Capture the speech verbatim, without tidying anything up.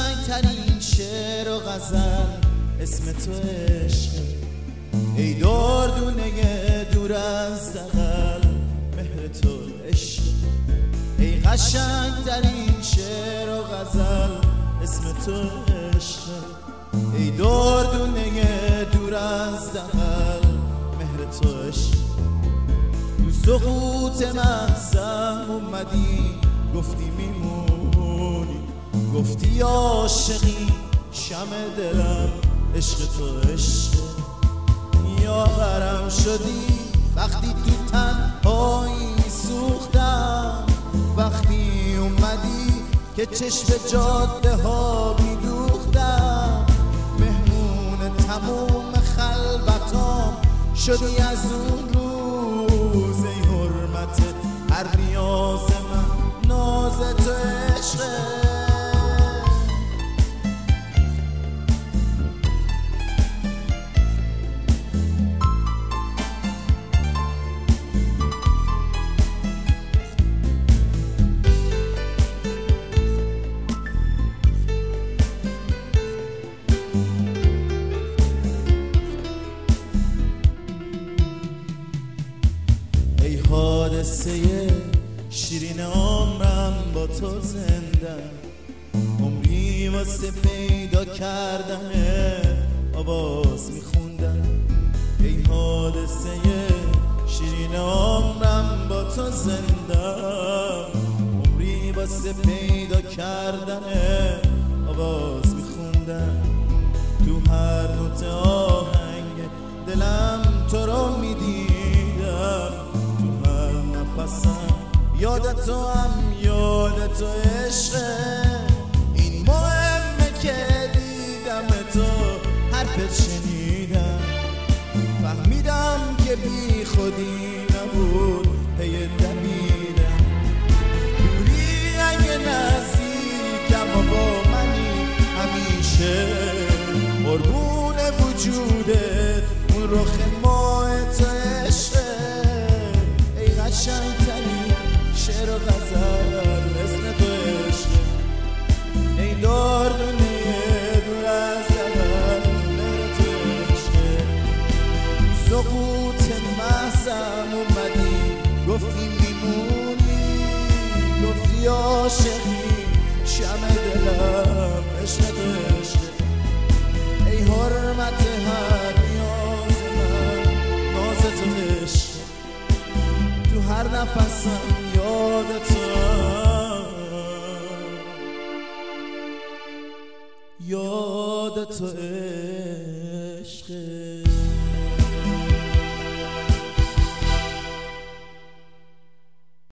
قشنگ ترین شعر و غزل اسم تو عشقه. ای دردونه دور از دغل مهر تو عشق. ای قشنگ ترین شعر و غزل اسم تو عشقه. ای دردونه دور از دغل مهر تو عشق. تو سقوط مغزم اومدی گفتی میمونی، گفتی عاشقی شمع دلم عشق تو عشقه. یاورم شدی وقتی تو تنهایی سوختم، وقتی اومدی که چشم جاده ها میدوختم. مهمون تموم خلوتام شدی از اون روز. ای حرمت هر نیاز من ناز تو عشقه. ای حادثه شیرین عمرم با تو زنده، عمری واسه پیدا کردن آواز میخوندم. ای حادثه شیرین عمرم با تو زنده، عمری واسه پیدا کردن آواز میخوندم. تو هر نوت آهنگ دلم تو رو میدیدم، یادت تو هم یادت تو عشقه. این مهمه که دیدم تو حرفت شنیدم، فهمیدم که بی خودی نبود پی دویدم. دوری اگه نزدیکم و با منی همیشه، قربون وجودت اون رخ ماه تو عشقه. ای قشنگ ترین شعر و غزل اسم تو عشقه. ای دردونه دور از دغل مهر تو عشقه. سقوط محضم اومدی گفتی میمونی، گفتی عاشقی شمع دلم عشق تو عشقه. ای حرمت هر نیاز من ناز تو عشقه. تو هر نفسم یاد تو، یاد تو عشقه.